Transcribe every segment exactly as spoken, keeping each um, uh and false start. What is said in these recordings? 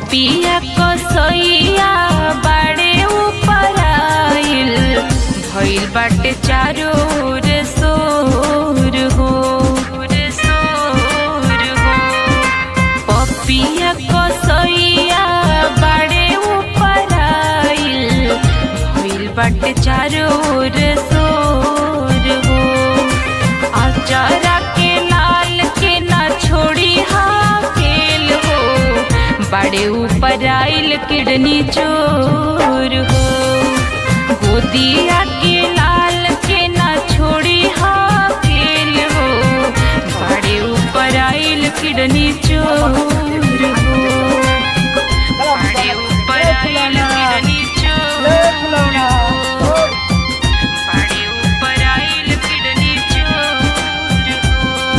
पपिया कसैया बाड़े ऊपर आइल भइल बाटे चारो ओर सोर हो सोर हो पपिया कसैया बाड़े ऊपर आइल भइल बाटे चारो ओर सोर हो आचारा के लाल के ना छोड़ी हाकेल हो बाड़े ऊपर आइल किडनी चोर हो गोदिया के लाल के ना छोड़ी हाकेल हो बाड़े ऊपर आइल किडनी चोर हो बाड़े ऊपर आइल किडनी चोर हो बाड़े ऊपर आइल किडनी चोर हो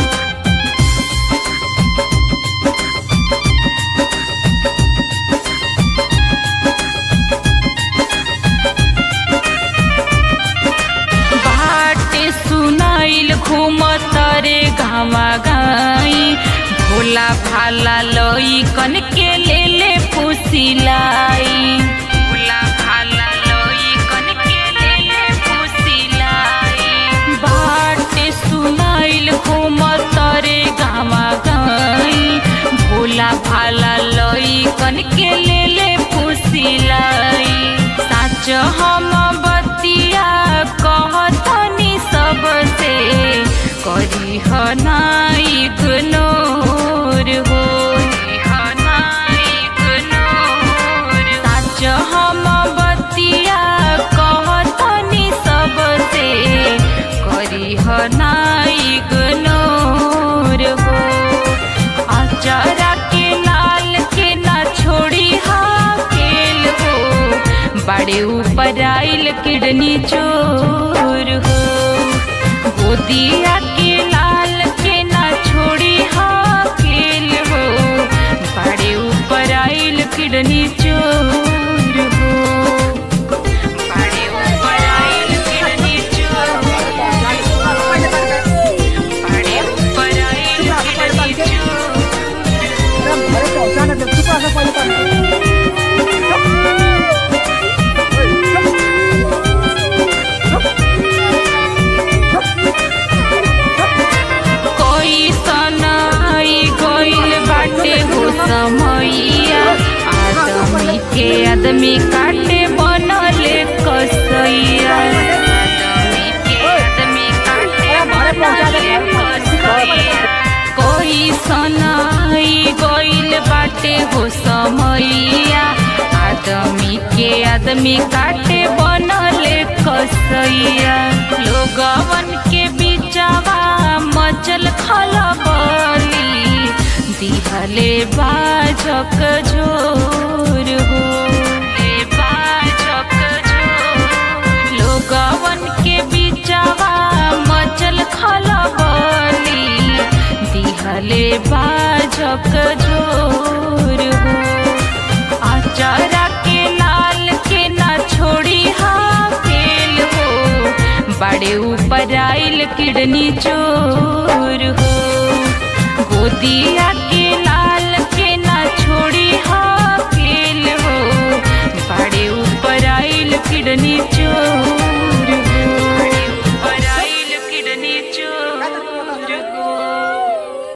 सुनाइल घूमत रे गावा गाई भोला भाला लई कन के ले ले फुसिलाई भोला भाला लई कन के ले ले फुसिलाई बाटे सुनाइल घूमत रे गावा गाई भोला भाला लई कन के ले ले फुसिलाई साच हम बतिया कहतनी सबसे करी हनाई इग्नोर हो हनाई इग्नोर साच हम बतिया कहतनी सबसे करी हनाई इग्नोर हो आचारा के लाल के ना छोड़ी हाकेल हो बाड़े ऊपर आइल किडनी चोर हो गोदिया के लाल के ना छोड़ी हाकेल हो बाड़े ऊपर आइल किडनी चोर हो बाड़े ऊपर आइल किडनी चोर बाड़े ऊपर आइल किडनी समैया आदमी के आदमी काटे बनले कसैया आदमी के आदमी काटे बनले कसैया कोई सनाई गइल बाटे हो समैया आदमी के आदमी काटे बनले कसैया लोगवन के बीचवा मचल खलबली दिहले बाजक झोर हो ले बाजक झोर लोगवन के बीचवा मचल खलबली दिहले बाजक झोर हो आचारा के लाल के ना छोड़ी हाकेल हो बाड़े ऊपर आइल किडनी चोर हो गोदिया